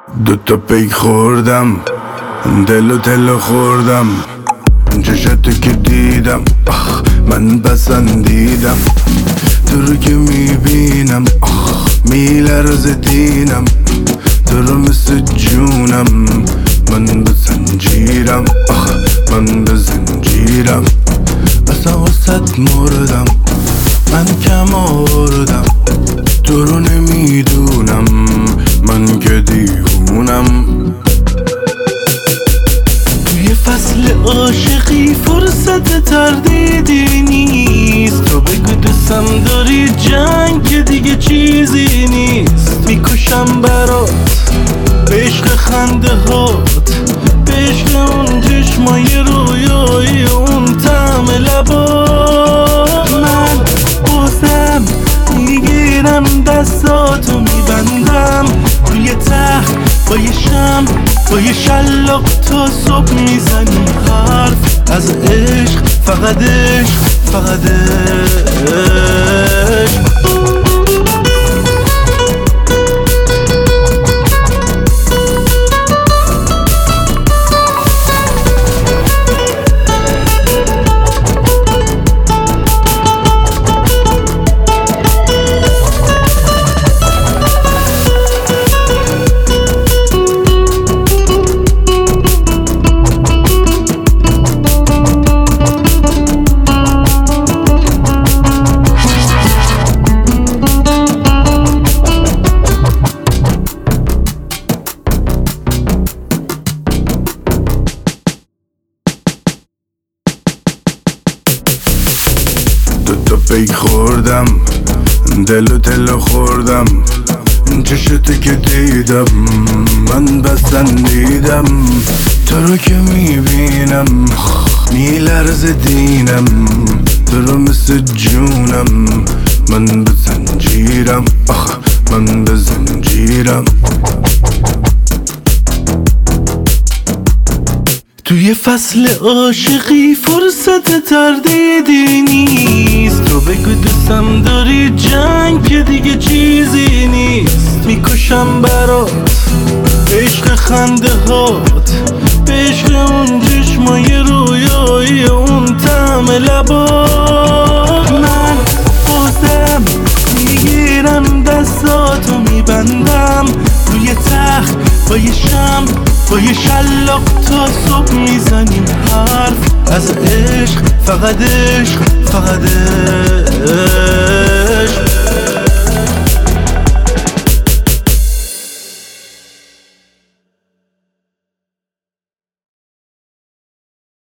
دوتا پیک خوردم، دل و تلو خوردم، چشتو که دیدم من پسندیدم. تو رو که میبینم میلرز دینم، تو رو مثل جونم، من به زنجیرم، من به زنجیرم. اصلا واسد مردم، من کم آوردم، تو رو نمیدونم، من که دیوونم. توی فصل عاشقی فرصت تردیدی نیست، تو بگو دوستم داری، جنگ که دیگه چیزی نیست. میکشم برات به عشق خنده هات، به عشق اون چشمای رویایی، اون طعم لبات. من بازم میگیرم دستاتو میبندم روی تخت با یه شم، با یه شلاق تا صبح میزنی حرف از عشق، فقط عشق، فقط عشق. دوتا پیک خوردم، دل و تلو خوردم، چشتو که دیدم من پسندیدم. تو رو که میبینم میلرز دینم، تو رو مثل جونم، من به زنجیرم، من به زنجیرم. توی فصل عاشقی فرصت تردیدی نیست، تو بگو دوستم داری، جنگ که دیگه چیزی نیست. میکشم برات به عشق خنده هات، به عشق اون چشمای رویایی، اون طعم لبات. من بازم میگیرم دستاتو میبندم روی تخت با یه شم، با یه شلاق تا صبح میزنیم حرف از عشق، فقط عشق، فقط عشق.